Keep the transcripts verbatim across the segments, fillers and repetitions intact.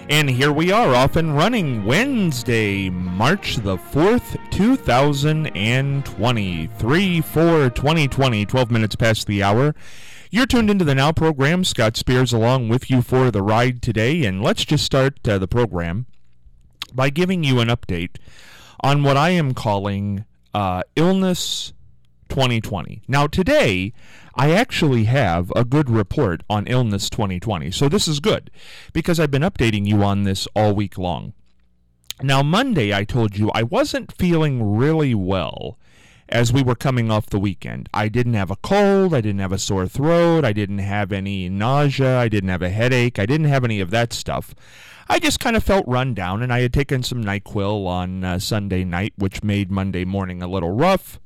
And here we are, off and running, Wednesday, March the fourth, two thousand twenty, three four twenty twenty, twelve minutes past the hour. You're tuned into the Now program. Scott Spears along with you for the ride today. And let's just start uh, the program by giving you an update on what I am calling uh, Illness twenty twenty. Now, today, I actually have a good report on Illness twenty twenty, so this is good, because I've been updating you on this all week long. Now, Monday, I told you I wasn't feeling really well as we were coming off the weekend. I didn't have a cold, I didn't have a sore throat, I didn't have any nausea, I didn't have a headache, I didn't have any of that stuff. I just kind of felt run down, and I had taken some NyQuil on uh, Sunday night, which made Monday morning a little rough.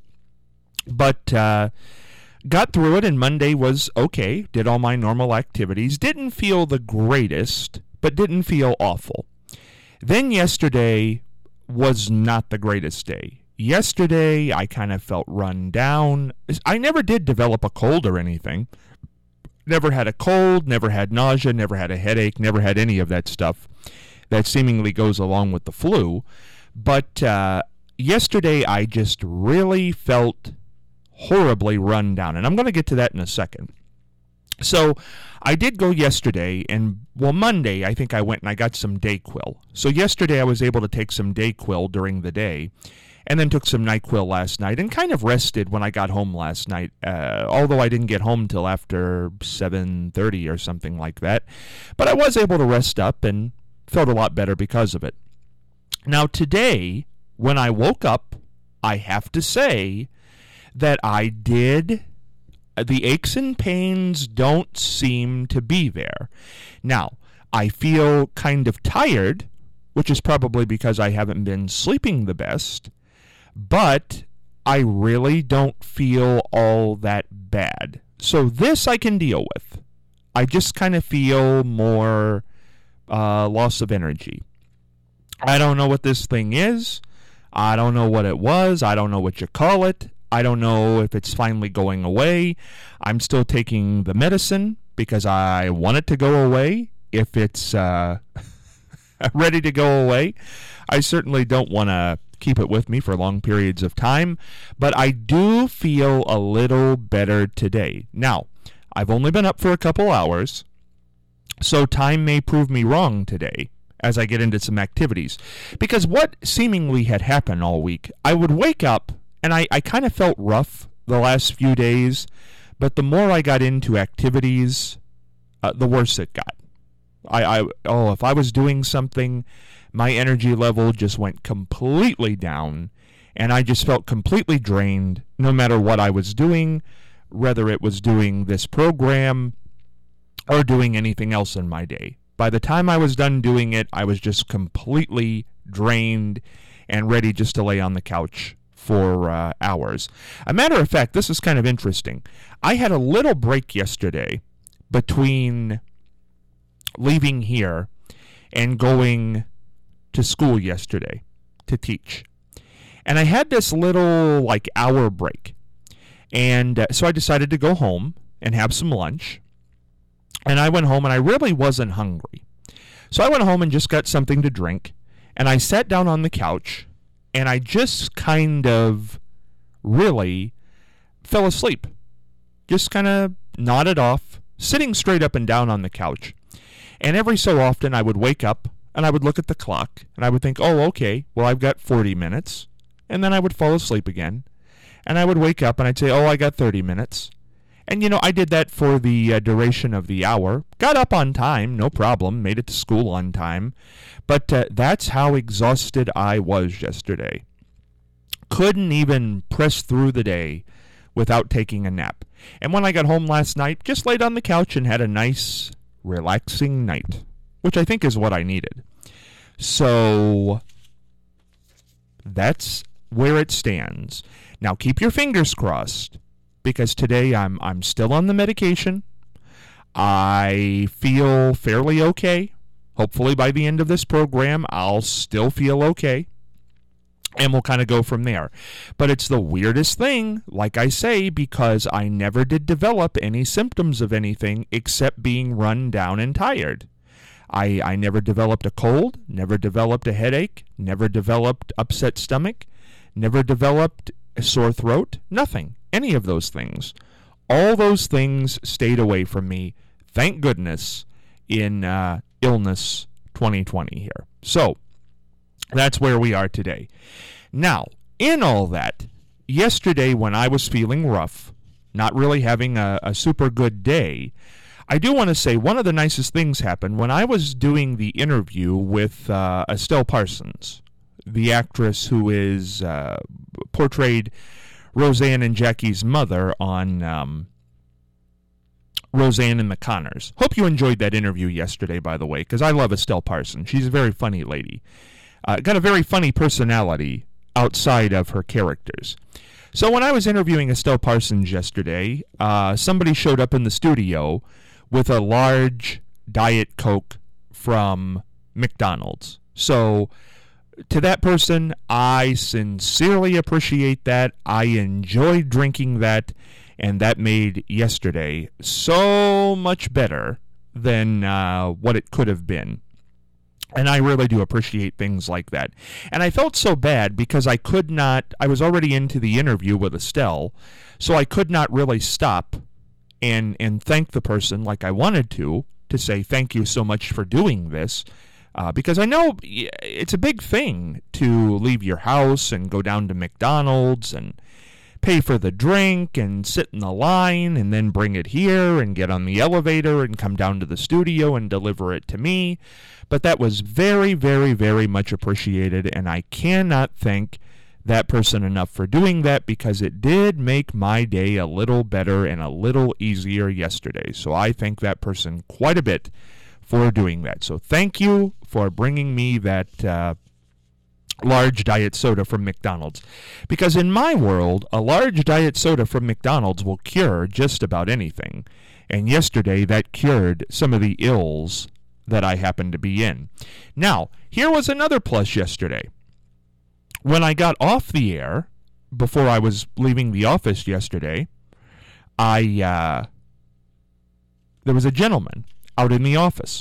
But uh, got through it, and Monday was okay. Did all my normal activities. Didn't feel the greatest, but didn't feel awful. Then yesterday was not the greatest day. Yesterday, I kind of felt run down. I never did develop a cold or anything. Never had a cold, never had nausea, never had a headache, never had any of that stuff that seemingly goes along with the flu. But uh, yesterday, I just really felt horribly run down, and I'm going to get to that in a second. So I did go yesterday, and well, Monday I think I went and I got some Dayquil. So yesterday I was able to take some Dayquil during the day, and then took some NyQuil last night, and kind of rested when I got home last night, uh, although I didn't get home till after seven thirty or something like that. But I was able to rest up and felt a lot better because of it. Now today, when I woke up, I have to say that I did, the aches and pains don't seem to be there. Now, I feel kind of tired, which is probably because I haven't been sleeping the best, but I really don't feel all that bad. So this I can deal with. I just kind of feel more uh, loss of energy. I don't know what this thing is. I don't know what it was. I don't know what you call it. I don't know if it's finally going away. I'm still taking the medicine because I want it to go away. If it's uh, ready to go away, I certainly don't want to keep it with me for long periods of time. But I do feel a little better today. Now, I've only been up for a couple hours, so time may prove me wrong today as I get into some activities. Because what seemingly had happened all week, I would wake up, and I, I kind of felt rough the last few days, but the more I got into activities, uh, the worse it got. I, I oh, if I was doing something, my energy level just went completely down, and I just felt completely drained no matter what I was doing, whether it was doing this program or doing anything else in my day. By the time I was done doing it, I was just completely drained and ready just to lay on the couch for uh, hours. A matter of fact, this is kind of interesting. I had a little break yesterday between leaving here and going to school yesterday to teach. And I had this little like hour break. And uh, so I decided to go home and have some lunch. And I went home and I really wasn't hungry. So I went home and just got something to drink. And I sat down on the couch. And I just kind of really fell asleep. Just kind of nodded off, sitting straight up and down on the couch. And every so often I would wake up and I would look at the clock and I would think, oh, okay, well, I've got forty minutes. And then I would fall asleep again. And I would wake up and I'd say, oh, I got thirty minutes. And, you know, I did that for the uh, duration of the hour. Got up on time, no problem. Made it to school on time. But uh, that's how exhausted I was yesterday. Couldn't even press through the day without taking a nap. And when I got home last night, just laid on the couch and had a nice, relaxing night, which I think is what I needed. So that's where it stands. Now keep your fingers crossed, because today I'm I'm still on the medication. I feel fairly okay. Hopefully by the end of this program, I'll still feel okay. And we'll kind of go from there. But it's the weirdest thing, like I say, because I never did develop any symptoms of anything except being run down and tired. I, I never developed a cold, never developed a headache, never developed upset stomach, never developed a sore throat, nothing, any of those things. All those things stayed away from me, thank goodness, in uh, illness twenty twenty here. So, that's where we are today. Now, in all that, yesterday when I was feeling rough, not really having a, a super good day, I do want to say one of the nicest things happened when I was doing the interview with uh, Estelle Parsons, the actress who is uh, portrayed Roseanne and Jackie's mother on um, Roseanne and the Connors. Hope you enjoyed that interview yesterday, by the way, because I love Estelle Parsons. She's a very funny lady. Uh, got a very funny personality outside of her characters. So when I was interviewing Estelle Parsons yesterday, uh, somebody showed up in the studio with a large Diet Coke from McDonald's. So to that person, I sincerely appreciate that. I enjoyed drinking that, and that made yesterday so much better than uh, what it could have been. And I really do appreciate things like that. And I felt so bad because I could not, I was already into the interview with Estelle, so I could not really stop and and thank the person like I wanted to, to say thank you so much for doing this. Uh, because I know it's a big thing to leave your house and go down to McDonald's and pay for the drink and sit in the line and then bring it here and get on the elevator and come down to the studio and deliver it to me. But that was very, very, very much appreciated, and I cannot thank that person enough for doing that because it did make my day a little better and a little easier yesterday. So I thank that person quite a bit for doing that. So thank you for bringing me that uh, large diet soda from McDonald's. Because in my world, a large diet soda from McDonald's will cure just about anything. And yesterday, that cured some of the ills that I happened to be in. Now, here was another plus yesterday. When I got off the air, before I was leaving the office yesterday, I uh, there was a gentleman out in the office,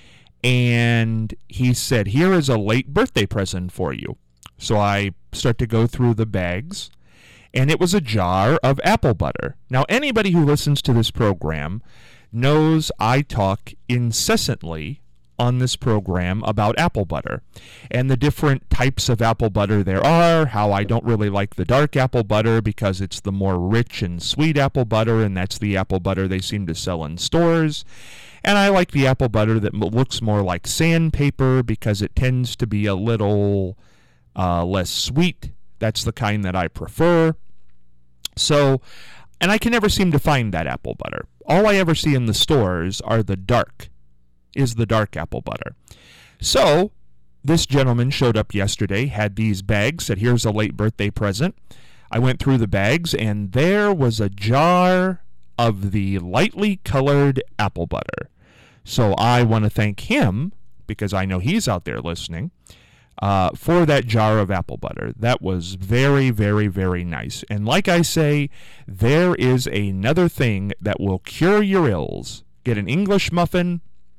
and he said, "Here is a late birthday present for you." So I start to go through the bags, and it was a jar of apple butter. Now, anybody who listens to this program knows I talk incessantly on this program about apple butter and the different types of apple butter there are, how I don't really like the dark apple butter because it's the more rich and sweet apple butter, and that's the apple butter they seem to sell in stores. And I like the apple butter that looks more like sandpaper because it tends to be a little uh, less sweet. That's the kind that I prefer. So, and I can never seem to find that apple butter. All I ever see in the stores are the dark, is the dark apple butter. So, this gentleman showed up yesterday, had these bags, said, "Here's a late birthday present." I went through the bags, and there was a jar of the lightly colored apple butter. So I want to thank him, because I know he's out there listening, uh, for that jar of apple butter. That was very, very, very nice. And like I say, there is another thing that will cure your ills. Get an English muffin,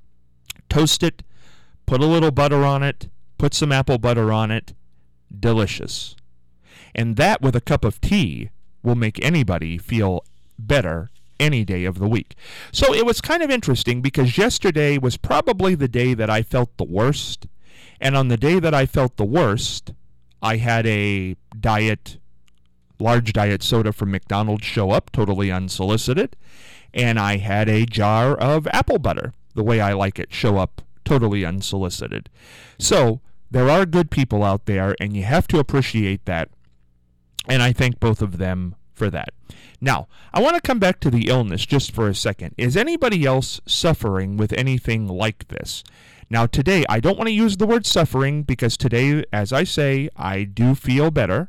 toast it, put a little butter on it, put some apple butter on it. Delicious. And that with a cup of tea will make anybody feel better any day of the week. So it was kind of interesting because yesterday was probably the day that I felt the worst. And on the day that I felt the worst, I had a diet, large diet soda from McDonald's show up, totally unsolicited. And I had a jar of apple butter, the way I like it, show up totally unsolicited. So there are good people out there, and you have to appreciate that. And I thank both of them for that. Now, I want to come back to the illness just for a second. Is anybody else suffering with anything like this? Now, today, I don't want to use the word suffering because today, as I say, I do feel better.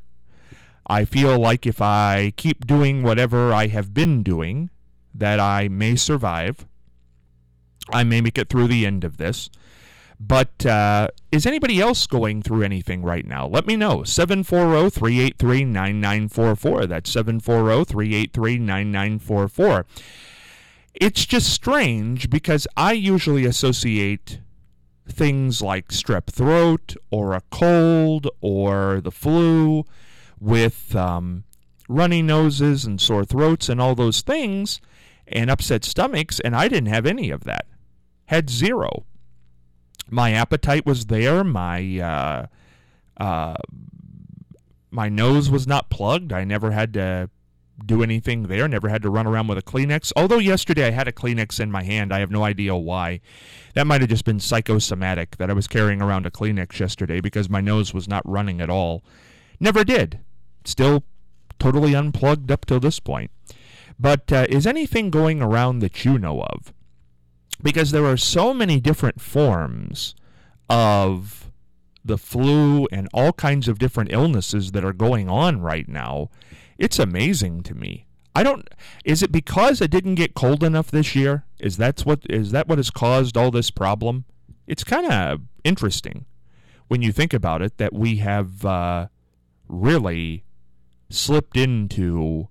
I feel like if I keep doing whatever I have been doing, that I may survive. I may make it through the end of this. But uh, is anybody else going through anything right now? Let me know. seven four zero, three eight three, nine nine four four. That's seven four zero, three eight three, nine nine four four. It's just strange because I usually associate things like strep throat or a cold or the flu with um, runny noses and sore throats and all those things and upset stomachs, and I didn't have any of that. Had zero. My appetite was there. My uh, uh, my nose was not plugged. I never had to do anything there. Never had to run around with a Kleenex. Although yesterday I had a Kleenex in my hand. I have no idea why. That might have just been psychosomatic that I was carrying around a Kleenex yesterday because my nose was not running at all. Never did. Still totally unplugged up till this point. But uh, is anything going around that you know of? Because there are so many different forms of the flu and all kinds of different illnesses that are going on right now. It's amazing to me. I don't. Is it because it didn't get cold enough this year? Is that's what is that what has caused all this problem? It's kind of interesting when you think about it that we have uh, really slipped into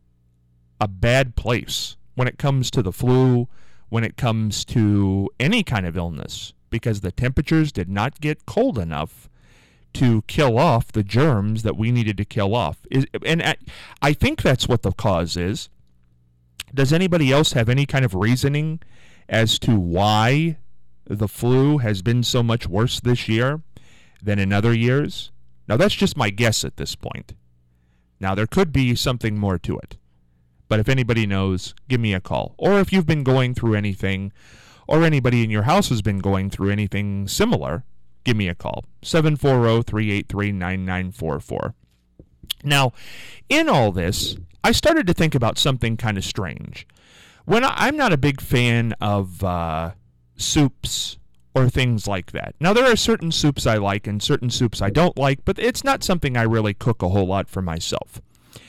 a bad place when it comes to the flu, when it comes to any kind of illness, because the temperatures did not get cold enough to kill off the germs that we needed to kill off. Is, and I think that's what the cause is. Does anybody else have any kind of reasoning as to why the flu has been so much worse this year than in other years? Now, that's just my guess at this point. Now, there could be something more to it. But if anybody knows, give me a call. Or if you've been going through anything, or anybody in your house has been going through anything similar, give me a call. seven four zero, three eight three, nine nine four four. Now, in all this, I started to think about something kind of strange. When I, I'm not a big fan of uh, soups or things like that. Now, there are certain soups I like and certain soups I don't like, but it's not something I really cook a whole lot for myself.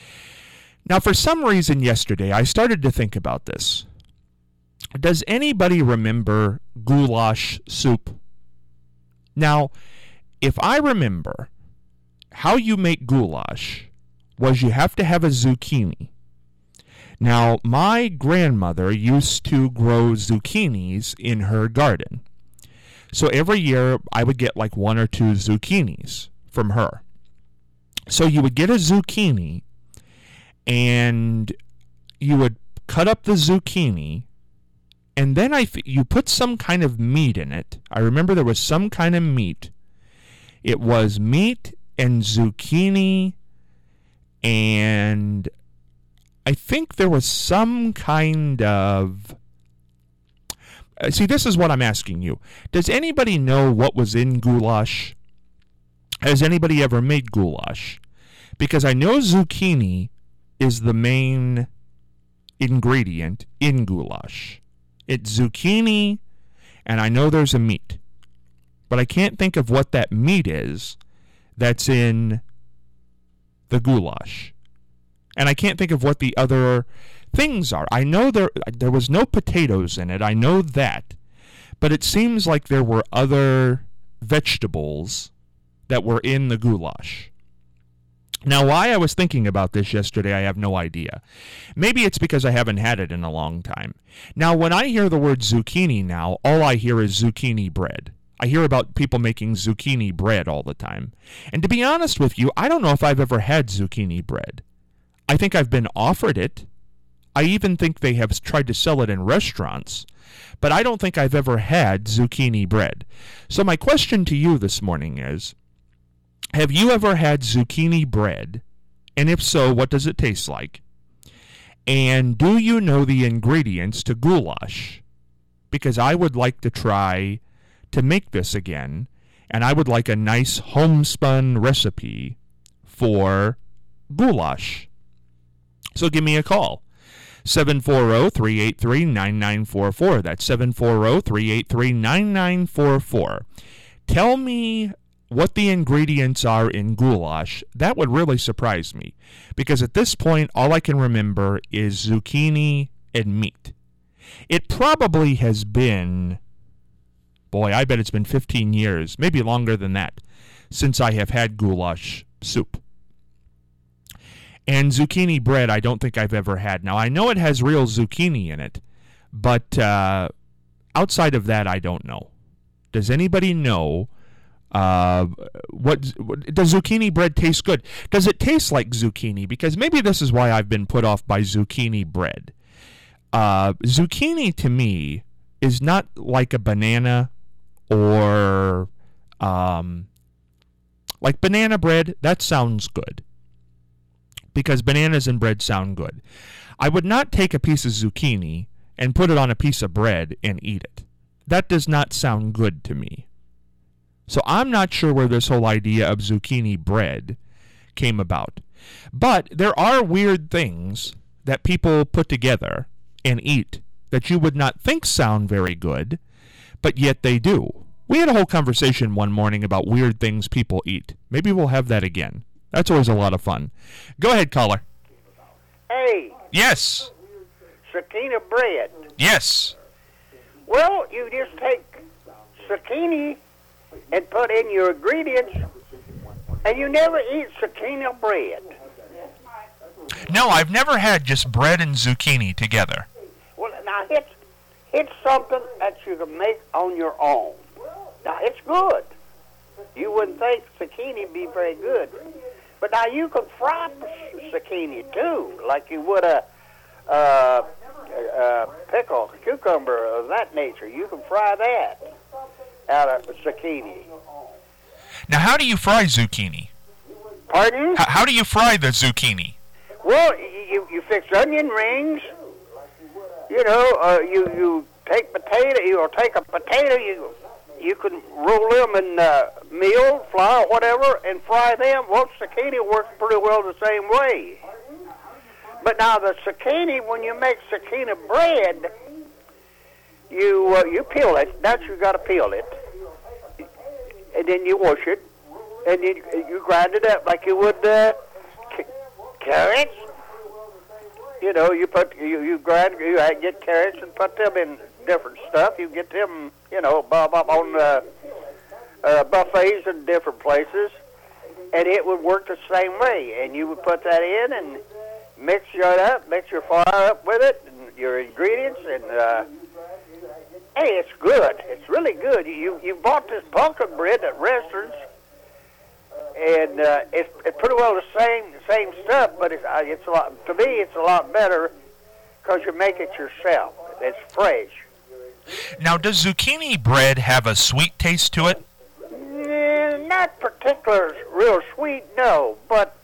Now, for some reason yesterday, I started to think about this. Does anybody remember goulash soup? Now, if I remember, how you make goulash was you have to have a zucchini. Now, my grandmother used to grow zucchinis in her garden. So every year I would get like one or two zucchinis from her. So you would get a zucchini and you would cut up the zucchini, and then I th- you put some kind of meat in it. I remember there was some kind of meat. It was meat and zucchini, and I think there was some kind of... Uh, see, this is what I'm asking you. Does anybody know what was in goulash? Has anybody ever made goulash? Because I know zucchini is the main ingredient in goulash. It's zucchini, and I know there's a meat. But I can't think of what that meat is that's in the goulash. And I can't think of what the other things are. I know there there was no potatoes in it. I know that. But it seems like there were other vegetables that were in the goulash. Now, why I was thinking about this yesterday, I have no idea. Maybe it's because I haven't had it in a long time. Now, when I hear the word zucchini now, all I hear is zucchini bread. I hear about people making zucchini bread all the time. And to be honest with you, I don't know if I've ever had zucchini bread. I think I've been offered it. I even think they have tried to sell it in restaurants. But I don't think I've ever had zucchini bread. So my question to you this morning is, have you ever had zucchini bread? And if so, what does it taste like? And do you know the ingredients to goulash? Because I would like to try to make this again, and I would like a nice homespun recipe for goulash. So give me a call. seven four zero, three eight three, nine nine four four. That's seven four zero, three eight three, nine nine four four. Tell me what the ingredients are in goulash. That would really surprise me, because at this point, all I can remember is zucchini and meat. It probably has been, boy, I bet it's been fifteen years, maybe longer than that, since I have had goulash soup. And zucchini bread, I don't think I've ever had. Now, I know it has real zucchini in it, but uh, outside of that, I don't know. Does anybody know uh, what, what does zucchini bread taste good? Does it taste like zucchini? Because maybe this is why I've been put off by zucchini bread. Uh, zucchini to me is not like a banana or um, like banana bread. That sounds good because bananas and bread sound good. I would not take a piece of zucchini and put it on a piece of bread and eat it. That does not sound good to me. So I'm not sure where this whole idea of zucchini bread came about. But there are weird things that people put together and eat that you would not think sound very good, but yet they do. We had a whole conversation one morning about weird things people eat. Maybe we'll have that again. That's always a lot of fun. Go ahead, caller. Hey. Yes. Zucchini bread. Yes. Well, you just take zucchini and put in your ingredients, and you never eat zucchini bread. No, I've never had just bread and zucchini together. Well, now, it's, it's something that you can make on your own. Now, it's good. You wouldn't think zucchini would be very good. But now you can fry zucchini, too, like you would a, uh, a pickle, cucumber of that nature. You can fry that out of zucchini. Now, how do you fry zucchini? Pardon? H- how do you fry the zucchini? Well, you, you fix onion rings. You know, uh, you, you take potato, you'll take a potato, you you can roll them in uh, meal, flour, whatever, and fry them. Well, zucchini works pretty well the same way. But now the zucchini, when you make zucchini bread, you uh, you peel it. That's you got to peel it, and then you wash it, and you you grind it up like you would uh, c- carrots. You know, you put you you grind you get carrots and put them in different stuff. You get them, you know, bob up on uh, uh, buffets in different places, and it would work the same way. And you would put that in and mix it up, mix your flour up with it, and your ingredients, and uh, hey, it's good. It's really good. You you bought this pumpkin bread at restaurants, and uh, it's it's pretty well the same same stuff, but it's uh, it's a lot to me. It's a lot better because you make it yourself. It's fresh. Now, does zucchini bread have a sweet taste to it? Mm, not particular, real sweet, no. But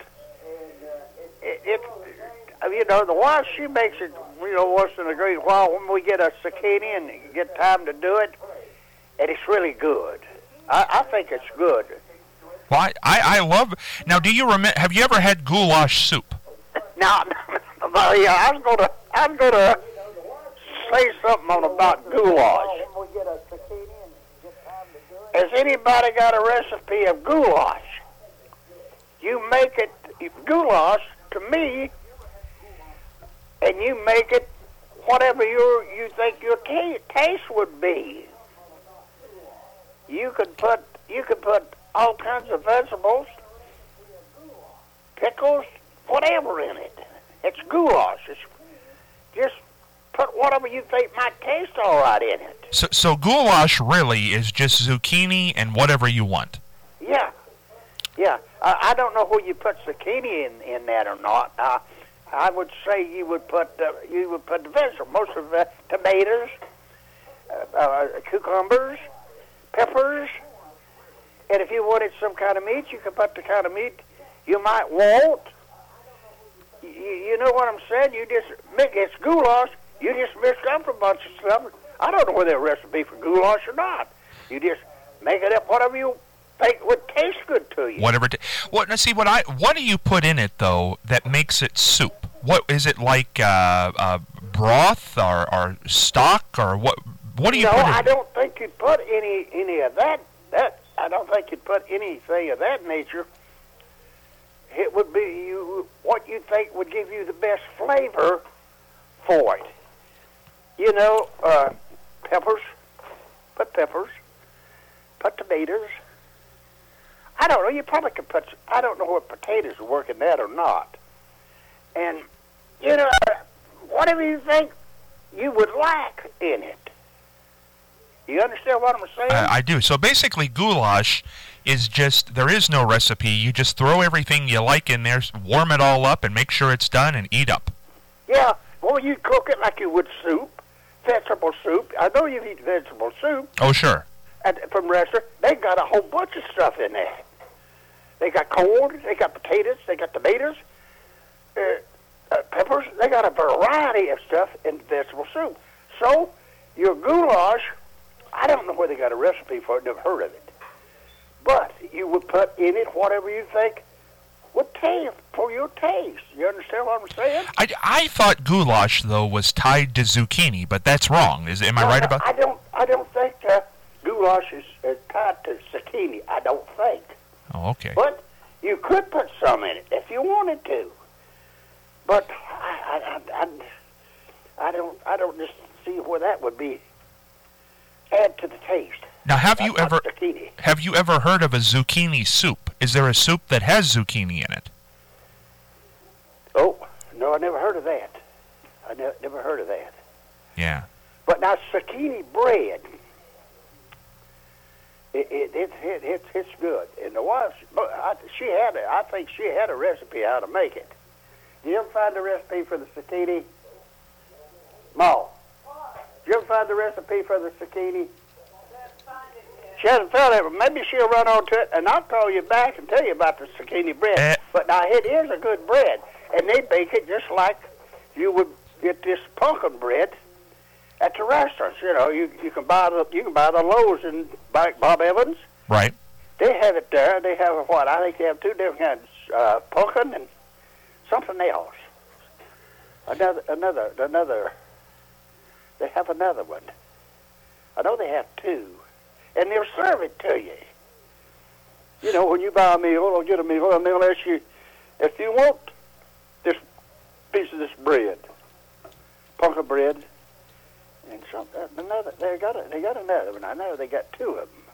it, it, you know, the wife, she makes it, you know, once in a great while when we get a zucchini and get time to do it, and it's really good. I, I think it's good. Well, I, I, I love. Now, do you remember? Have you ever had goulash soup? Now, yeah, I was gonna, I was gonna say something on about goulash. Has anybody got a recipe of goulash? You make it goulash to me, and you make it whatever your you think your t- taste would be. You could put you could put all kinds of vegetables, pickles, whatever in it. It's goulash. It's just put whatever you think might taste all right in it. So, so goulash really is just zucchini and whatever you want. Yeah, yeah. I, I don't know whether you put zucchini in, in that or not. Uh, I would say you would put uh, you would put the vegetable, most of the tomatoes, uh, uh, cucumbers, peppers, and if you wanted some kind of meat, you could put the kind of meat you might want. You, you know what I'm saying? You just make it's goulash. You just mix up a bunch of stuff. I don't know whether a recipe for goulash or not. You just make it up whatever you think would taste good to you. Whatever. T- what? Now, see what I. What do you put in it though that makes it soup? What is it like? Uh, uh, broth or, or stock or what? What do you no, put in? No, I don't think you'd put any any of that. That I don't think you'd put anything of that nature. It would be you what you think would give you the best flavor for it. You know, uh, peppers, put peppers, put tomatoes. I don't know, you probably could put, I don't know what potatoes are working that or not. And, you know, whatever you think you would like in it. You understand what I'm saying? Uh, I do. So basically, goulash is just, there is no recipe. You just throw everything you like in there, warm it all up, and make sure it's done, and eat up. Yeah. Well, you cook it like you would soup, vegetable soup. I know you've eaten vegetable soup. Oh, sure. At, from restaurant, they got a whole bunch of stuff in there. They got corn, they got potatoes, they got tomatoes, uh, uh, peppers. They got a variety of stuff in vegetable soup. So, your goulash, I don't know where they got a recipe for it, never heard of it. But you would put in it whatever you think would taste for your taste. You understand what I'm saying? I, I thought goulash, though, was tied to zucchini, but that's wrong. Is Am I no, right no, about I don't, I don't think uh, goulash is uh, tied to zucchini. I don't think. Oh, okay. But you could put some in it if you wanted to. But I, I, I, I don't, I don't just see where that would be add to the taste. Now, have you Not ever zucchini. have you ever heard of a zucchini soup? Is there a soup that has zucchini in it? Oh no, I never heard of that. I ne- never heard of that. Yeah. But now zucchini bread, it it it, it it's it's good. And the wife, I, she had a, I think she had a recipe how to make it. Did you ever find the recipe for the zucchini? Ma, did you ever find the recipe for the zucchini? She hasn't found it, but maybe she'll run onto it, and I'll call you back and tell you about the zucchini bread. Uh, but now, it is a good bread, and they bake it just like you would get this pumpkin bread at the restaurants. You know, you you can buy the you can buy the loaves in by Bob Evans. Right. They have it there. They have what? I think they have two different kinds, uh, pumpkin and something else. Another, another, another. They have another one. I know they have two. And they'll serve it to you. You know, when you buy a meal or get a meal, and they'll ask you, if you want this piece of this bread, pumpkin bread, and some another, they got a, they got another one. I know they got two of them.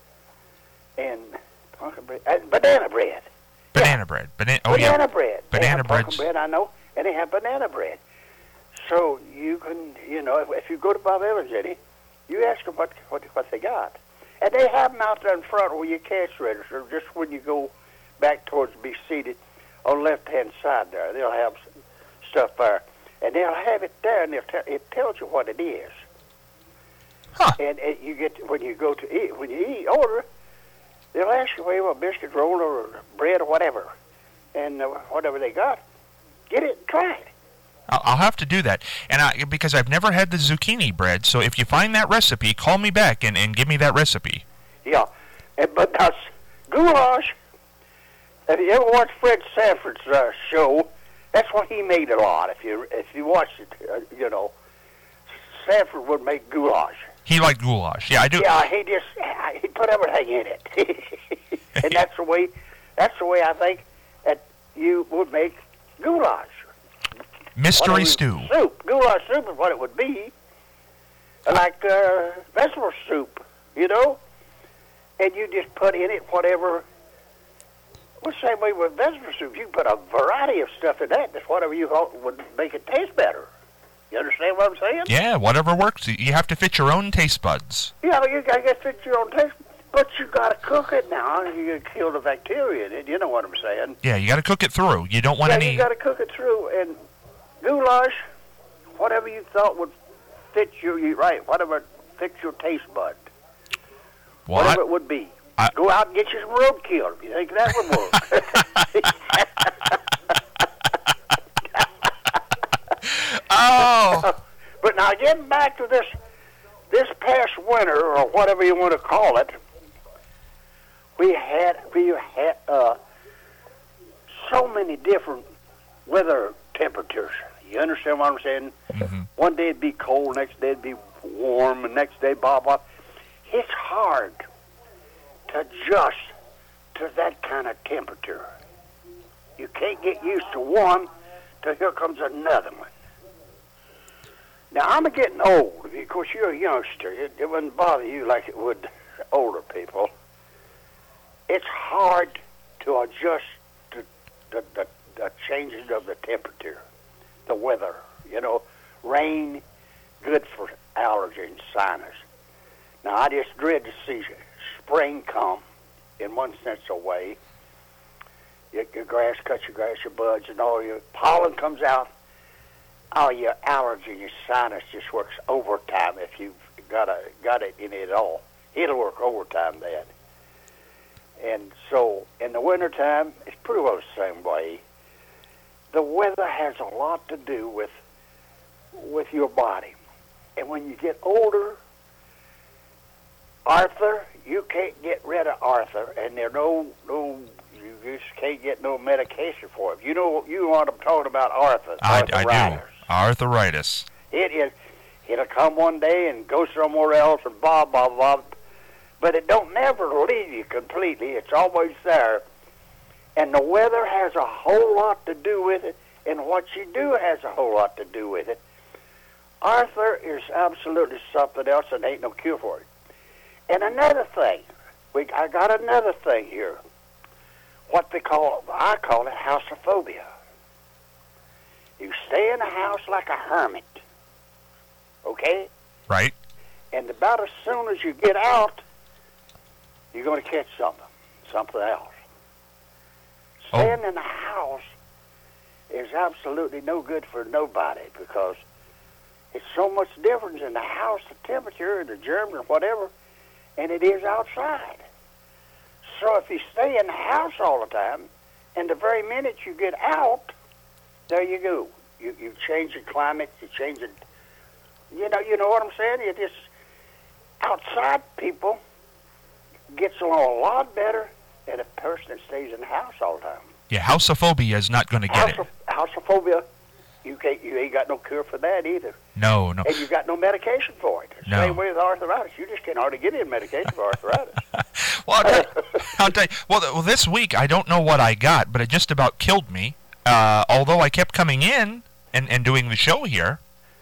And pumpkin bread, uh, banana bread. Banana yeah. bread. Bana- oh banana yeah. bread. Banana bread. Pumpkin bread, I know, and they have banana bread. So you can, you know, if, if you go to Bob Evans, Eddie, you ask them what, what what they got. And they have them out there in front where your cash register, just when you go back towards be seated on the left-hand side there. They'll have some stuff there. And they'll have it there, and they'll tell, it tells you what it is. Huh. And, and you get, when you go to eat, when you eat, order, they'll ask you, well, a biscuit roll or bread or whatever. And uh, whatever they got, get it and try it. I'll have to do that, and I, because I've never had the zucchini bread. So if you find that recipe, call me back and, and give me that recipe. Yeah, and, but now goulash. Have you ever watched Fred Sanford's uh, show? That's what he made a lot. If you if you watch it, uh, you know, Sanford would make goulash. He liked goulash. Yeah, I do. Yeah, he just he put everything in it, and that's the way that's the way I think that you would make goulash. Mystery stew. Soup. Goulash soup is what it would be. Like uh, vegetable soup, you know? And you just put in it whatever. Well, same way with vegetable soup. You put a variety of stuff in that. Just whatever you thought would make it taste better. You understand what I'm saying? Yeah, whatever works. You have to fit your own taste buds. Yeah, you got to fit your own taste. But you got to cook it now. You can kill the bacteria in it. You know what I'm saying? Yeah, you got to cook it through. You don't want yeah, any... you got to cook it through. And goulash, whatever you thought would fit you, you right, whatever fits your taste bud, well, whatever I, it would be. I, Go out and get you some roadkill if you think that would work. oh! But now getting back to this, this past winter or whatever you want to call it, we had we had uh, so many different weather temperatures. You understand what I'm saying? Mm-hmm. One day it'd be cold, next day it'd be warm, and next day blah blah. It's hard to adjust to that kind of temperature. You can't get used to one till here comes another one. Now I'm getting old. Of course, you're a youngster. It, it wouldn't bother you like it would older people. It's hard to adjust to the, the, the changes of the temperature. The weather, you know, rain, good for allergy and sinus. Now, I just dread to see spring come, in one sense of way. Your, your grass cuts your grass, your buds, and all your pollen comes out. All your allergy and your sinus just works overtime if you've got, a, got it in it at all. It'll work overtime then. And so, in the wintertime, it's pretty well the same way. The weather has a lot to do with with your body. And when you get older, Arthur, you can't get rid of Arthur, and there no no you just can't get no medication for it. You know you know what I'm talking about, Arthur. I, I do. Arthritis. It is. It'll come one day and go somewhere else and blah blah blah, but it don't never leave you completely. It's always there, and the weather has a whole lot to do with it, and what you do has a whole lot to do with it. Arthur is absolutely something else, and ain't no cure for it. And another thing, we I got another thing here. What they call, I call it houseophobia. You stay in the house like a hermit, okay? Right. And about as soon as you get out, you're going to catch something, something else. Staying oh. in the house is absolutely no good for nobody because it's so much difference in the house, the temperature, the germs, or whatever, and it is outside. So if you stay in the house all the time, and the very minute you get out, there you go. You you change the climate, you change it. You know, you know what I'm saying? You just outside people gets along a lot better than a person that stays in the house all the time. Yeah, houseophobia is not going to get House, it. Houseophobia, you can't. You ain't got no cure for that either. No, no. And you got no medication for it. No. Same way with arthritis. You just can't hardly get any medication for arthritis. Well, I'll tell, you, I'll tell you, well, well, this week I don't know what I got, but it just about killed me. Uh, although I kept coming in and, and doing the show here.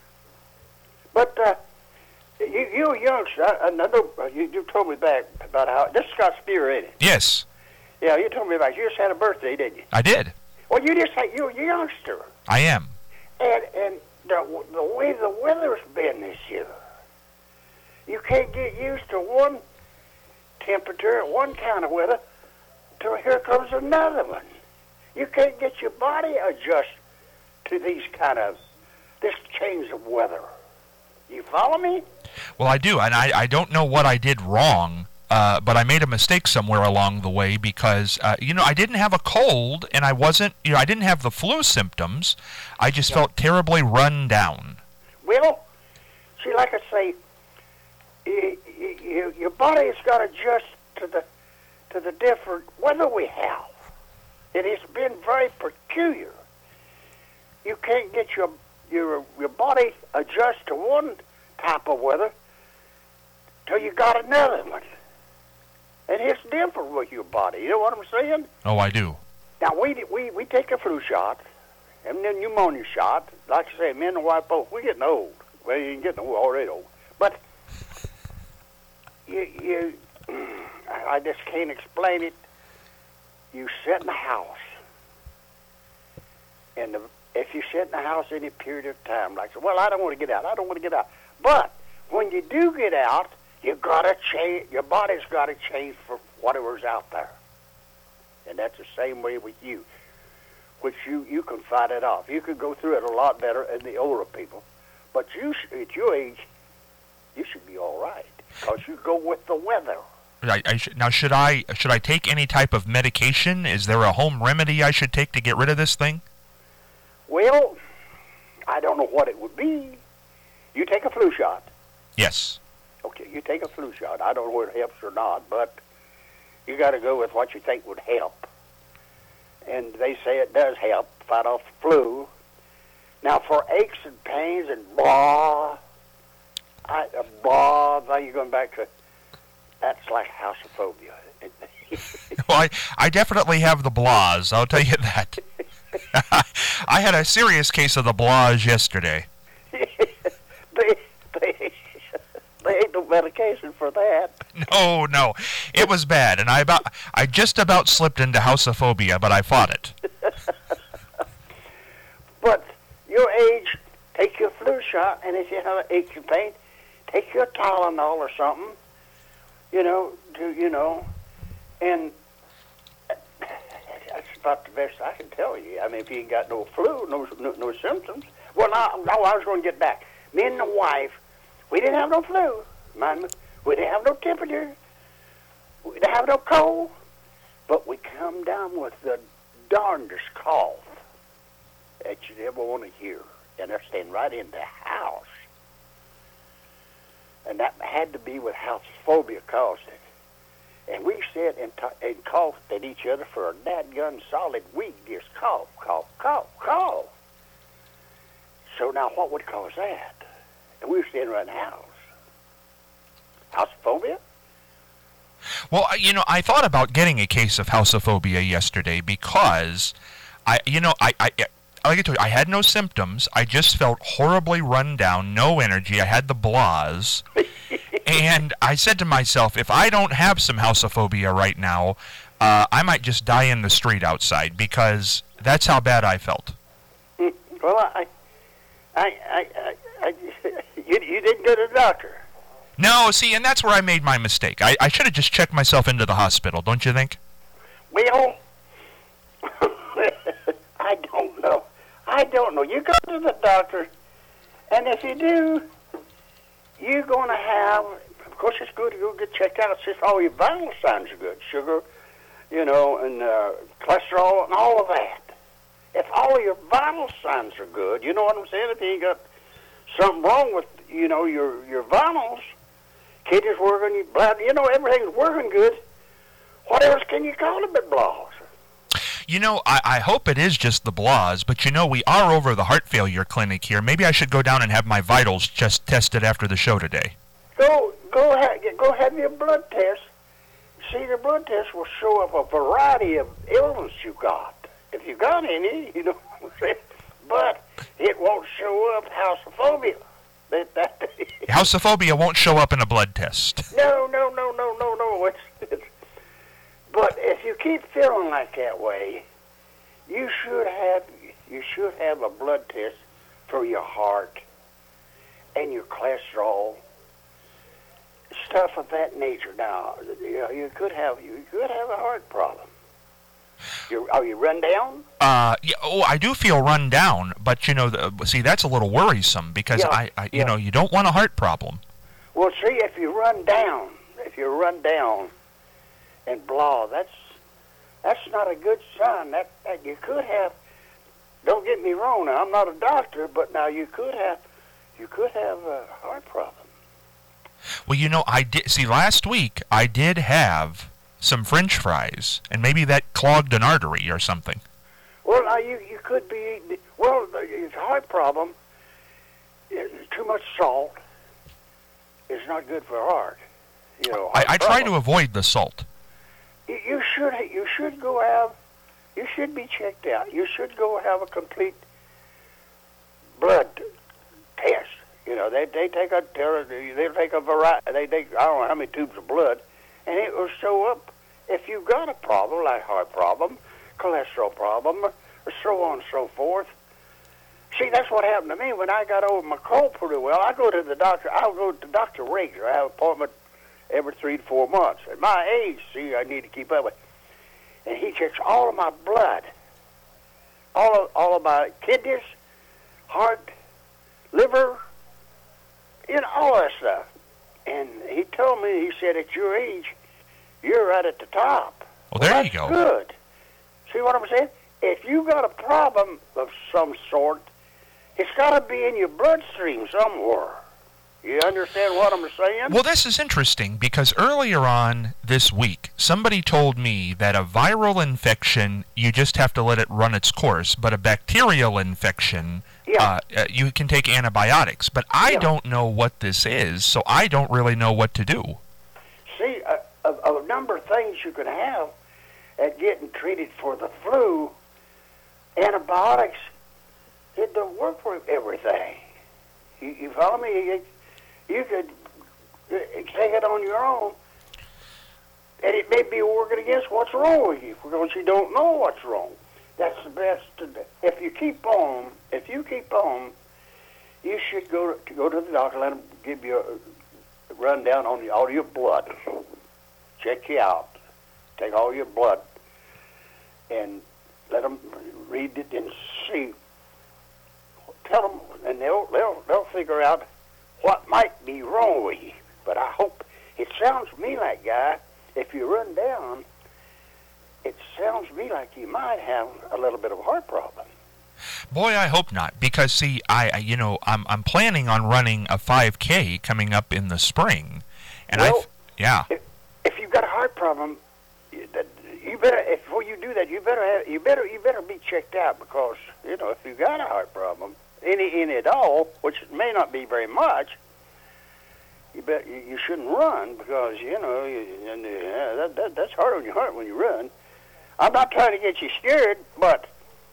But uh, you, you youngster, another, you, you told me back about how this has got Spear in it. Yes. Yeah, you told me about. You just had a birthday, didn't you? I did. Well, you just had you're a youngster. I am. And and the the way the weather's been this year, you can't get used to one temperature, one kind of weather, till here comes another one. You can't get your body adjust to these kind of this change of weather. You follow me? Well, I do, and I, I don't know what I did wrong, uh, but I made a mistake somewhere along the way because, uh, you know, I didn't have a cold, and I wasn't, you know, I didn't have the flu symptoms. I just yeah. felt terribly run down. Well, see, like I say, you, you, your body's got to adjust to the to the different weather we have. It has been very peculiar. You can't get your your your body adjust to one type of weather till you got another one. And it's different with your body. You know what I'm saying? Oh, I do. Now, we we, we take a flu shot and then pneumonia shot. Like I say, men and white both, we're getting old. Well, you ain't getting old, already old. But you, you, I just can't explain it. You sit in the house, and the, if you sit in the house any period of time, like, well, I don't want to get out, I don't want to get out. But when you do get out, you gotta change. Your body's got to change for whatever's out there, and that's the same way with you. Which you you can fight it off. You could go through it a lot better than the older people, but you at your age, you should be all right because you go with the weather. I, I should, now, should I should I take any type of medication? Is there a home remedy I should take to get rid of this thing? Well, I don't know what it would be. You take a flu shot. Yes. Okay, you take a flu shot. I don't know whether it helps or not, but you got to go with what you think would help. And they say it does help fight off the flu. Now, for aches and pains and blah, I, uh, blah, now you're going back to, that's like houseophobia. Well, I, I definitely have the blahs, I'll tell you that. I had a serious case of the blahs yesterday. they, they, they ain't no medication for that. No, no. It was bad, and I about I just about slipped into houseophobia, but I fought it. But your age, take your flu shot, and if you have an ache and pain, take your Tylenol or something, you know, to, you know, and that's about the best I can tell you. I mean, if you ain't got no flu, no no, no symptoms. Well, now, now I was going to get back. Me and the wife, we didn't have no flu. Mind me, we didn't have no temperature. We didn't have no cold. But we come down with the darndest cough that you'd ever want to hear. And they're staying right in the house. And that had to be with housephobia caused it. And we sat and, t- and coughed at each other for a dadgun solid week. Just cough, cough, cough, cough. So now what would cause that? And we were staying right in the house. Housephobia? Well, you know, I thought about getting a case of houseophobia yesterday because, I, you know, I, I, like I told you, I had no symptoms. I just felt horribly run down, no energy. I had the blahs. And I said to myself, if I don't have some houseophobia right now, uh, I might just die in the street outside because that's how bad I felt. Well, I, I, I, I, I you, you didn't go to the doctor. No, see, and that's where I made my mistake. I, I should have just checked myself into the hospital, don't you think? Well, I don't know. I don't know. You go to the doctor, and if you do, you're going to have, of course it's good to go get checked out. It's just all your vital signs are good. Sugar, you know, and uh, cholesterol and all of that. If all your vital signs are good, you know what I'm saying? If you ain't got something wrong with, you know, your, your vitals, kidneys working, your blood, you know, everything's working good, what else can you call it but blahs? You know, I, I hope it is just the blahs, but you know, we are over the heart failure clinic here. Maybe I should go down and have my vitals just tested after the show today. Go go, ha- go have your blood test. See, the blood test will show up a variety of illness you got. If you got any, you know what I'm saying? But it won't show up houseophobia. That, that, Houseophobia won't show up in a blood test. No, no, no, no, no, no. It's, it's, but if you keep feeling like that way, you should have you should have a blood test for your heart and your cholesterol, stuff of that nature. Now, you know, you could have you could have a heart problem. You're, are you run down? Uh, yeah, oh, I do feel run down, but you know, the, see, that's a little worrisome because yeah, I, I, you yeah. know, you don't want a heart problem. Well, see, if you run down, if you run down and blah, that's that's not a good sign. That, that you could have. Don't get me wrong. Now, I'm not a doctor, but now you could have, you could have a heart problem. Well, you know, I did see last week. I did have some French fries, and maybe that clogged an artery or something. Well, now you you could be eating. Well, it's a heart problem. Too much salt is not good for heart. You know, I, heart I try problem. to avoid the salt. You, you should you should go have. You should be checked out. You should go have a complete blood test. You know, they they take a they take a variety. They take I don't know how many tubes of blood, and it will show up if you've got a problem like heart problem, cholesterol problem, or so on and so forth. See, that's what happened to me when I got over my cold pretty well. I go to the doctor. I'll go to Doctor regular. I have an appointment every three to four months. At my age, see, I need to keep up with. And he checks all of my blood, all of all of my kidneys, heart, liver, you know, all that stuff. And he told me, he said, at your age, you're right at the top. Well, there well, you go. Good. See what I'm saying? If you got a problem of some sort, it's got to be in your bloodstream somewhere. You understand what I'm saying? Well, this is interesting because earlier on this week, somebody told me that a viral infection, you just have to let it run its course, but a bacterial infection, yeah. uh, uh, you can take antibiotics. But I yeah. don't know what this is, so I don't really know what to do. See, a, a, a number of things you can have at getting treated for the flu, antibiotics, it don't work for everything. You, you follow me? You, you could take it on your own, and it may be working against what's wrong with you because you don't know what's wrong. That's the best. To do. If you keep on, if you keep on, you should go to, go to the doctor, let him give you a rundown on the, all your blood. check you out, take all your blood, and let them read it and see. Tell them, and they'll they'll they'll figure out what might be wrong with you. But I hope it sounds to me like, guy, if you run down, it sounds to me like you might have a little bit of a heart problem. Boy, I hope not, because see, I, I you know I'm I'm planning on running a five K coming up in the spring, and well, I yeah. If, if you've got a heart problem, you, that, you better if before you do that, you better have, you better you better be checked out, because you know if you've got a heart problem, any any at all, which may not be very much, you bet you, you shouldn't run, because you know you, and, uh, that, that that's hard on your heart when you run. I'm not trying to get you scared, but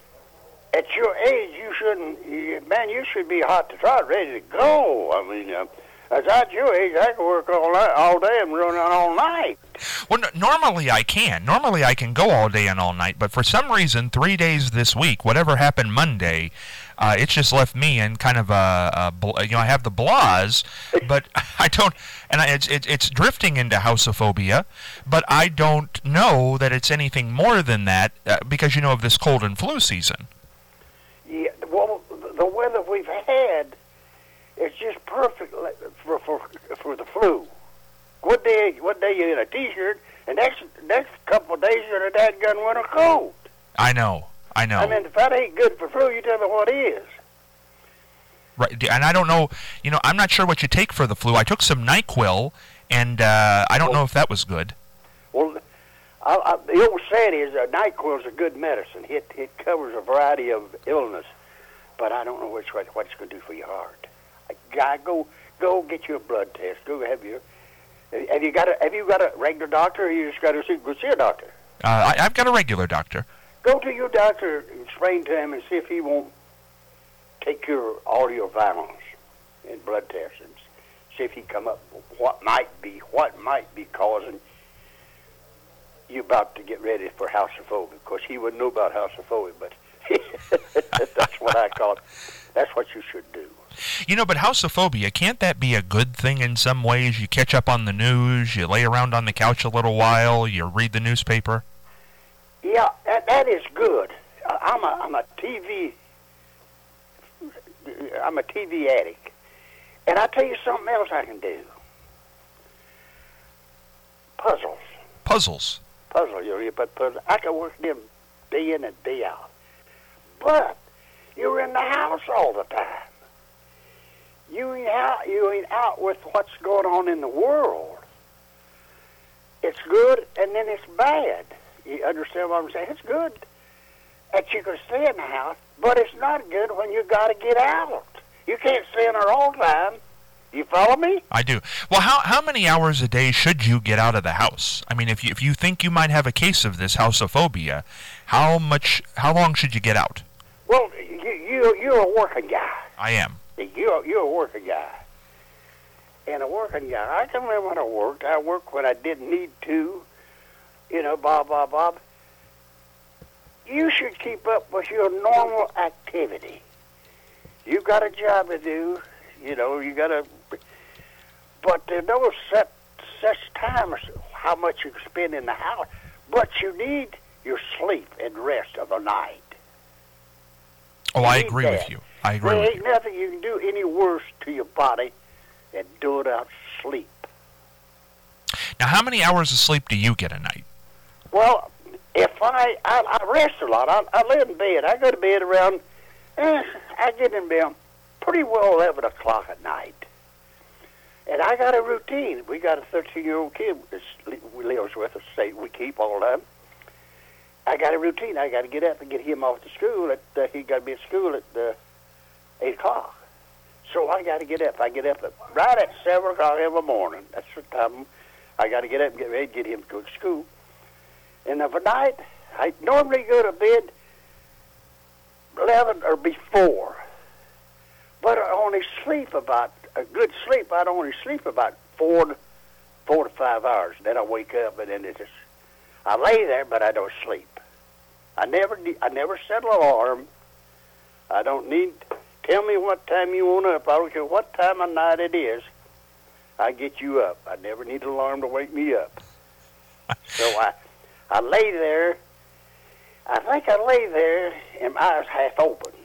at your age, you shouldn't, you, man, you should be hot to trot, ready to go. I mean, uh, as at your age, I can work all night, all day and run all night. Well, n- normally I can. Normally I can go all day and all night, but for some reason, three days this week, whatever happened Monday, uh, it's just left me in kind of a, a bl- you know, I have the blahs, but I don't, and I, it's, it's it's drifting into housophobia, but I don't know that it's anything more than that, uh, because you know of this cold and flu season. Yeah, well, the weather we've had is just perfect for for for the flu. One day, one day you're in a t-shirt, and next next couple of days you're in a dadgun winter coat. I know, I know. I mean, if that ain't good for flu, you tell me what is. Right, and I don't know, you know, I'm not sure what you take for the flu. I took some NyQuil, and uh, I don't well, know if that was good. Well, I, I, the old saying is uh, NyQuil is a good medicine. It it covers a variety of illness, but I don't know which what, what it's going to do for your heart. Guy, go go get you a blood test. Go have your have you got a have you got a regular doctor, or you just got to see, go see a doctor? Uh, I, I've got a regular doctor. Go to your doctor and explain to him and see if he won't take your all your vitals and blood tests and see if he come up with what might be what might be causing you about to get ready for housophobia. Of course, he wouldn't know about housophobia, but that's what I call it. That's what you should do. You know, but housophobia, can't that be a good thing in some ways? You catch up on the news, you lay around on the couch a little while, you read the newspaper. Yeah, that, that is good. I'm a I'm a T V I'm a T V addict, and I tell you something else I can do. Puzzles. Puzzles. Puzzle. You know, but puzzle. I can work them day in and day out. But you're in the house all the time. You ain't out, you ain't out with what's going on in the world. It's good, and then it's bad. You understand what I'm saying? It's good that you can stay in the house, but it's not good when you got to get out. You can't stay in there all the time. You follow me? I do. Well, how how many hours a day should you get out of the house? I mean, if you if you think you might have a case of this housophobia, how much how long should you get out? Well, you you you're a working guy. I am. You're, you're a working guy. And a working guy, I can remember when I worked. I worked when I didn't need to, you know, blah, blah, blah. You should keep up with your normal activity. You've got a job to do, you know, you got to, but there's no set, such time as how much you can spend in the house. But you need your sleep and rest of the night. Oh, you I agree that. with you. I agree there with ain't you. nothing you can do any worse to your body than do it out sleep. Now, how many hours of sleep do you get a night? Well, if I I, I rest a lot, I, I lay in bed. I go to bed around. Eh, I get in bed pretty well eleven o'clock at night, and I got a routine. We got a thirteen-year-old kid that lives with us. Say we keep all the time. I got a routine. I got to get up and get him off to school. At uh, he got to be at school at uh, eight o'clock. So I got to get up. I get up at, right at seven o'clock every morning. That's the time I got to get up and get ready to get him to go to school. And overnight, I normally go to bed eleven or before. But I only sleep about a good sleep. I'd only sleep about four to four to five hours. Then I wake up and then it just I lay there, but I don't sleep. I never I never set an alarm. I don't need. Tell me what time you want up. I don't care what time of night it is. I get you up. I never need an alarm to wake me up. So I, I lay there. I think I lay there and my eyes half open.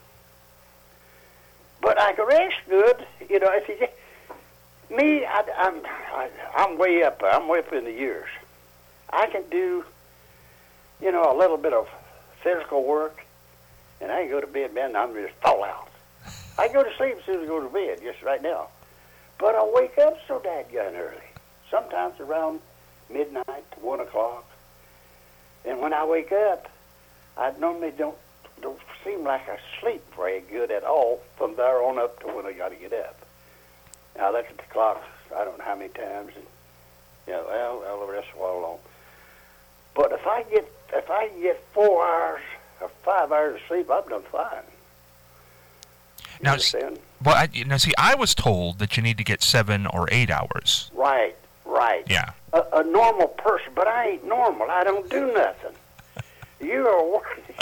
But I could rest good, you know. If you get me, I, I'm I, I'm way up. I'm way up in the years. I can do, you know, a little bit of physical work, and I can go to bed, man. I'm just fall out. I go to sleep as soon as I go to bed, just right now. But I wake up so dadgone early. Sometimes around midnight, one o'clock. And when I wake up, I normally don't don't seem like I sleep very good at all from there on up to when I got to get up. Now I look at the clock. I don't know how many times, and you know, well, well, the rest of a while long. But if I get if I get four hours or five hours of sleep, I'm done fine. You now, understand? Well, I, now see, I was told that you need to get seven or eight hours. Right, right. Yeah. A, a normal person, but I ain't normal. I don't do nothing. You are.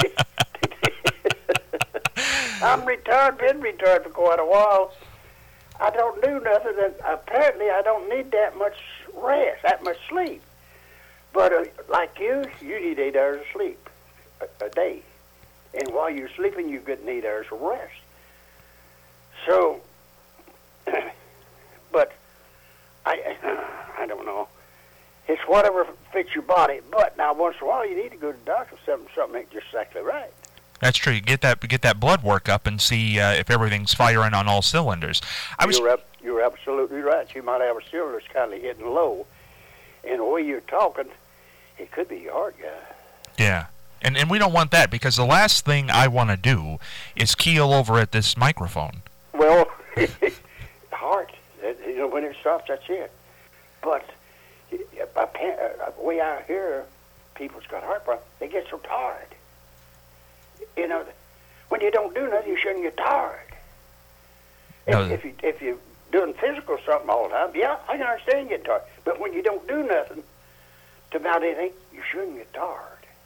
I'm retired, been retired for quite a while. I don't do nothing, and apparently I don't need that much rest, that much sleep. But uh, like you, you need eight hours of sleep a, a day. And while you're sleeping, you get eight hours of rest. So, but I, I don't know. It's whatever fits your body. But now, once in a while, you need to go to the doctor. Something, something ain't just exactly right. That's true. You get that get that blood work up and see uh, if everything's firing on all cylinders. I was. You're, you're absolutely right. You might have a cylinder that's kind of hitting low, and the way you're talking, it could be your heart, guy. Yeah, and and we don't want that, because the last thing I want to do is keel over at this microphone. Well, heart. You know, when it stops, that's it. But the way I hear people's got heart problems, they get so tired. You know, when you don't do nothing, you shouldn't get tired. If, No. if you if you're doing physical something all the time, yeah, I can understand you get tired. But when you don't do nothing to about anything, you shouldn't get tired.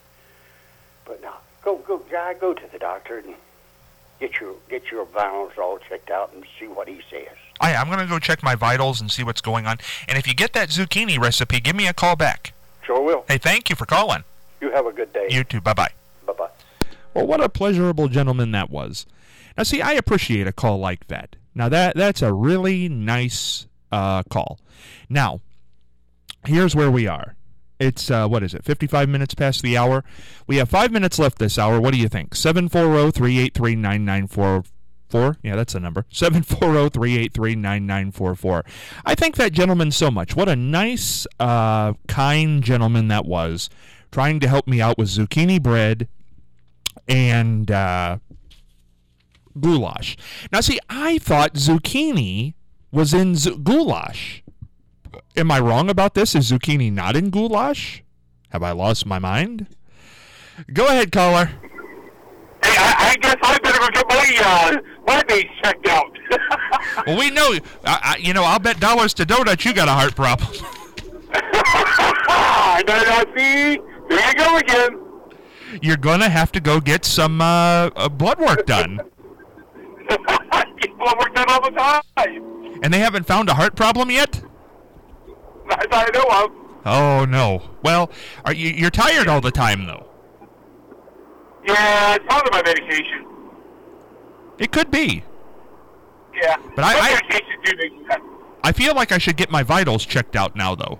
But now, go go guy, go to the doctor and get your get your vitals all checked out and see what he says. I, I'm going to go check my vitals and see what's going on. And if you get that zucchini recipe, give me a call back. Sure will. Hey, thank you for calling. You have a good day. You too. Bye-bye. Bye-bye. Well, what a pleasurable gentleman that was. Now, see, I appreciate a call like that. Now, that that's a really nice uh, call. Now, here's where we are. It's, uh, what is it, fifty-five minutes past the hour? We have five minutes left this hour. What do you think? seven four zero, three eight three, nine nine four four? Yeah, that's the number. seven four zero, three eight three, nine nine four four. I thank that gentleman so much. What a nice, uh, kind gentleman that was, trying to help me out with zucchini bread and uh, goulash. Now, see, I thought zucchini was in z- goulash. Am I wrong about this? Is zucchini not in goulash? Have I lost my mind? Go ahead, caller. Hey, I, I guess I better go get my, uh, my base checked out. Well, we know, I, I, you know, I'll bet dollars to donuts you got a heart problem. no, no, see? There you go again. You're going to have to go get some uh, uh, blood work done. Get blood work done all the time. And they haven't found a heart problem yet? As I know of. Oh, no. Well, are you, you're tired all the time, though. Yeah, it's part of my medication. It could be. Yeah. But I- my I- medication do make sense. I feel like I should get my vitals checked out now, though.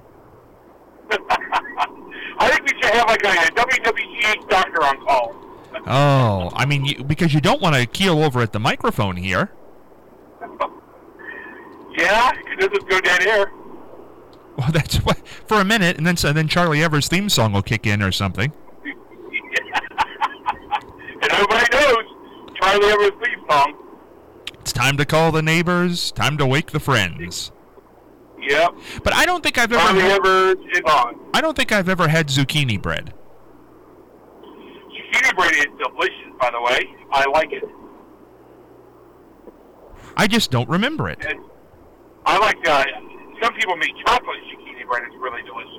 I think we should have like a W W G H doctor on call. Oh, I mean, you, because you don't want to keel over at the microphone here. Yeah, it doesn't go dead air. Well, that's what, for a minute, and then so then Charlie Evers' theme song will kick in or something. And everybody knows Charlie Evers' theme song. It's time to call the neighbors, time to wake the friends. Yep. But I don't think I've ever Charlie had, Evers is on. I don't think I've ever had zucchini bread. Zucchini bread is delicious, by the way. I like it. I just don't remember it. And I like, uh, some people make chocolate zucchini bread. It's really delicious.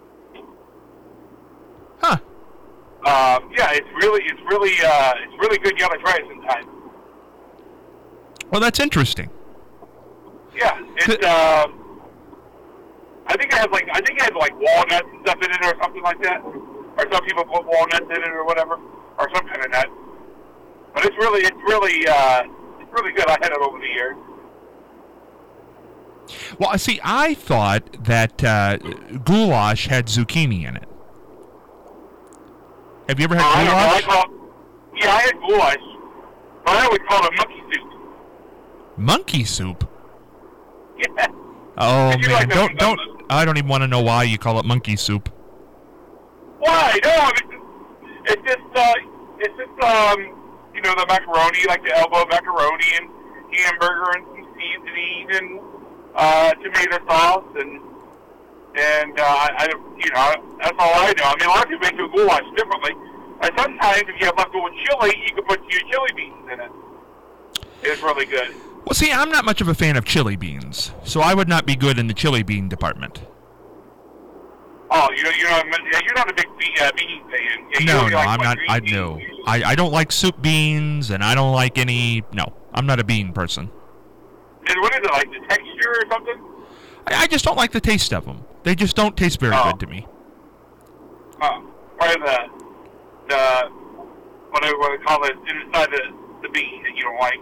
Huh. Um, yeah, it's really, it's really, uh, it's really good. You gotta try it sometime. Well, that's interesting. Yeah, it's, uh, I think I it has like I think it has like walnuts and stuff in it or something like that. Or some people put walnuts in it or whatever, or some kind of nut. But it's really, it's really, uh, it's really good. I had it over the years. Well, see, I thought that uh, goulash had zucchini in it. Have you ever had uh, goulash? I don't know. I call, yeah, I had goulash, but I always call it monkey soup. Monkey soup? Yeah. Oh Did you man, like don't that? don't. I don't even want to know why you call it monkey soup. Why? No, I mean, it's just, uh, it's just, um, you know, the macaroni, like the elbow macaroni and hamburger and some seasoning and uh, tomato sauce and and uh, I, you know, that's all I know. I mean, a lot of people make the goulash differently. And sometimes if you have leftover chili, you can put your chili beans in it. It's really good. Well, see, I'm not much of a fan of chili beans, so I would not be good in the chili bean department. Oh, you know, you're not, you're not a big bean, uh, bean fan. Yeah, you No, only no, like I'm one not. green I bean. no, I, I don't like soup beans, and I don't like any. No, I'm not a bean person. And what is it, like the texture or something? I, I just don't like the taste of them. They just don't taste very Oh. good to me. Uh, or the, the, what do what do they call it, inside the, the bean that you don't like?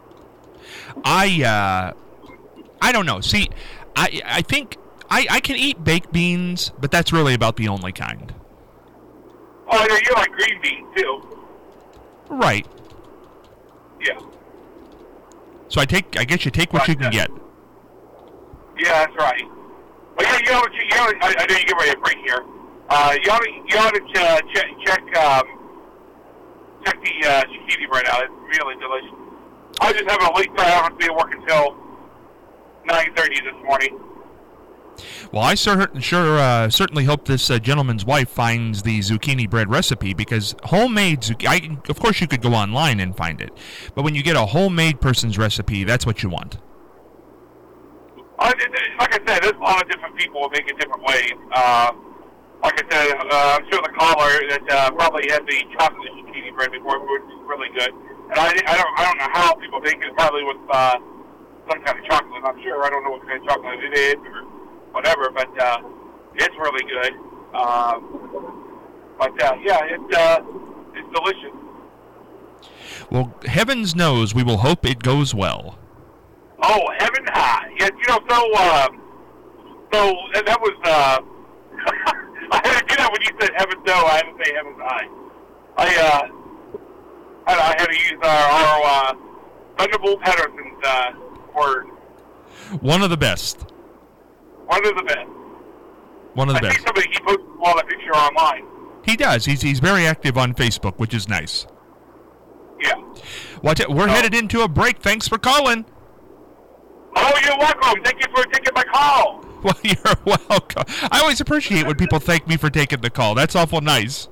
I uh, I don't know. See, I I think I, I can eat baked beans, but that's really about the only kind. Oh, yeah, you like green beans, too. Right. Yeah. So I take. I guess you take what Right, you can yeah. get. Yeah, that's right. But yeah, you ought to, you ought to, I, I know you get ready to break here. Uh, you ought to, you ought to uh, check, check, um, check the uh, zucchini bread out. It's really delicious. I was just having a late start. I don't have to be at work until nine thirty this morning. Well, I cer- sure uh, certainly hope this uh, gentleman's wife finds the zucchini bread recipe, because homemade zucchini, of course you could go online and find it, but when you get a homemade person's recipe, that's what you want. Uh, it- it- like I said, there's a lot of different people who make it different ways. Uh, like I said, uh, I'm sure the caller that uh, probably had the chocolate zucchini bread before, which is really good. And I, I don't I don't know how people make it, probably with uh, some kind of chocolate. I'm sure. I don't know what kind of chocolate it is or whatever, but uh, it's really good. Um, but uh, yeah, it's uh, it's delicious. Well, heavens knows we will hope it goes well. Oh, heaven high! Yeah, you know, so uh, so that that was. Uh, I had to do that when you said heaven no. I had to say heaven high. I uh, I, I had to use our, our uh, Thunderbolt Patterson's uh, word. One of the best. One of the best. One of the I best. see somebody he posts a lot of picture online. He does. He's he's very active on Facebook, which is nice. Yeah. Watch it. We're Oh. headed into a break. Thanks for calling. Oh, you're welcome. Thank you for taking my call. Well, you're welcome. I always appreciate when people thank me for taking the call. That's awful nice.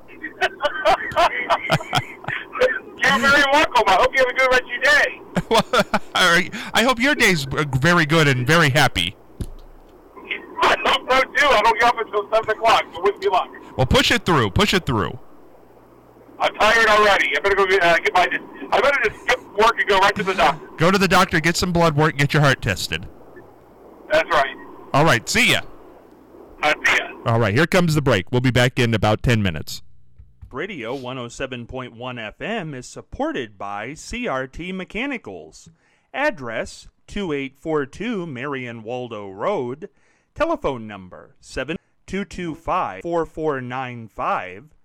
You're very welcome. I hope you have a good rest of your day. Well, all right. I hope your day's very good and very happy. I hope so too. I don't get up until seven o'clock, so wish me luck. Well, push it through. Push it through. I'm tired already. I better go get, uh, get my. I better just skip work and go right to the doctor. Go to the doctor, get some blood work, get your heart tested. That's right. All right. See ya. I see ya. All right. Here comes the break. We'll be back in about ten minutes. Radio one oh seven point one F M is supported by C R T Mechanicals. Address two eight four two Marion Waldo Road. Telephone number seven two two five four four nine five.